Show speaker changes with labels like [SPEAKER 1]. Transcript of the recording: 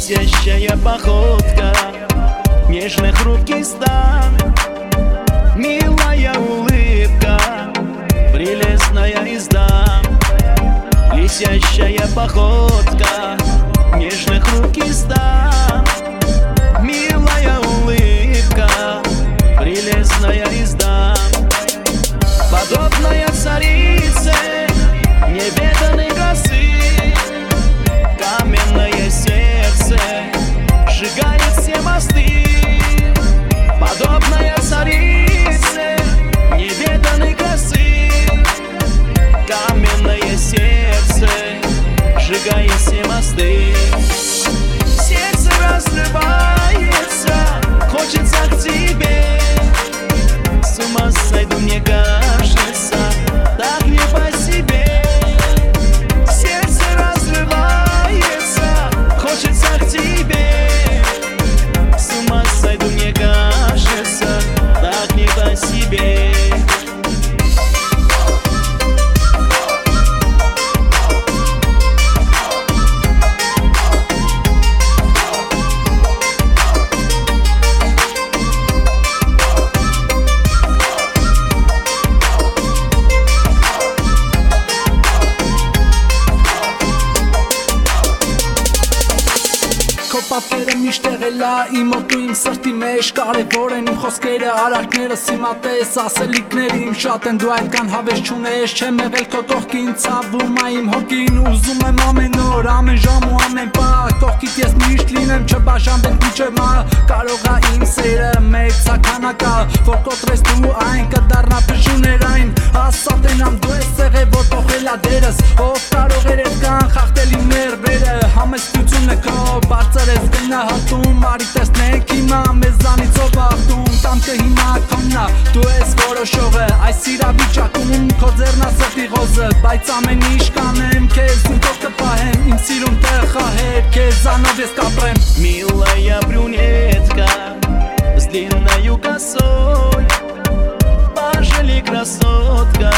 [SPEAKER 1] Летящая походка, нежный хрупкий стан, милая улыбка, прелестная езда. Летящая походка, нежный хрупкий стан, милая улыбка, прелестная езда. Подобная царице неведанной красы, каменное сердце сжигает все мосты. Подобная царице неведанной красы, каменное сердце сжигает все мосты. Сердце разрывается, хочется к тебе. С ума сойду, мне кажется, так не по себе. Сердце разрывается, хочется к тебе. С ума сойду, мне кажется, так не по себе.
[SPEAKER 2] Քո պատկերը միշտ եղել է իմ մոտ ու իմ սրտի մեջ, կարևոր են իմ խոսքերը, արարքներս, իմ ատես, ասելիքները իմ շատ են, դու այդքան հավես չունես, չեմ եղել քո կողքին, ցավում ա իմ հոգին, ուզում եմ ամեն օր, ամեն ժամ ու ամեն պահ կողքիդ ես միշտ լինեմ, չբաժանվենք մինչև մահ, կարող ա իմ սերը մեկ ցականակա, որ կոտրես դու այն, կդառնա փշուներային, ասատենամ դու ես եղել, որ փոխել ա դերս, ով կարող էր այդքան խախտել իմ ներվերը, համեստությունն է քո բարձր ես գնահատում, արի տեսնենք հիմա մեզանից ով ախտում, տանքը հիմա քոննա, դու ես որոշողը, այս իրավիճակում քո ձեռնա սրտի ղոզը, բայց ամեն ինչ կանեմ, քեզ իմ կողքը պահեմ, իմ սիրուն տեղ խահեր, քեզանով ես կապրեմ.
[SPEAKER 1] Милая брюнетка с длинною косой, пожалей, красотка,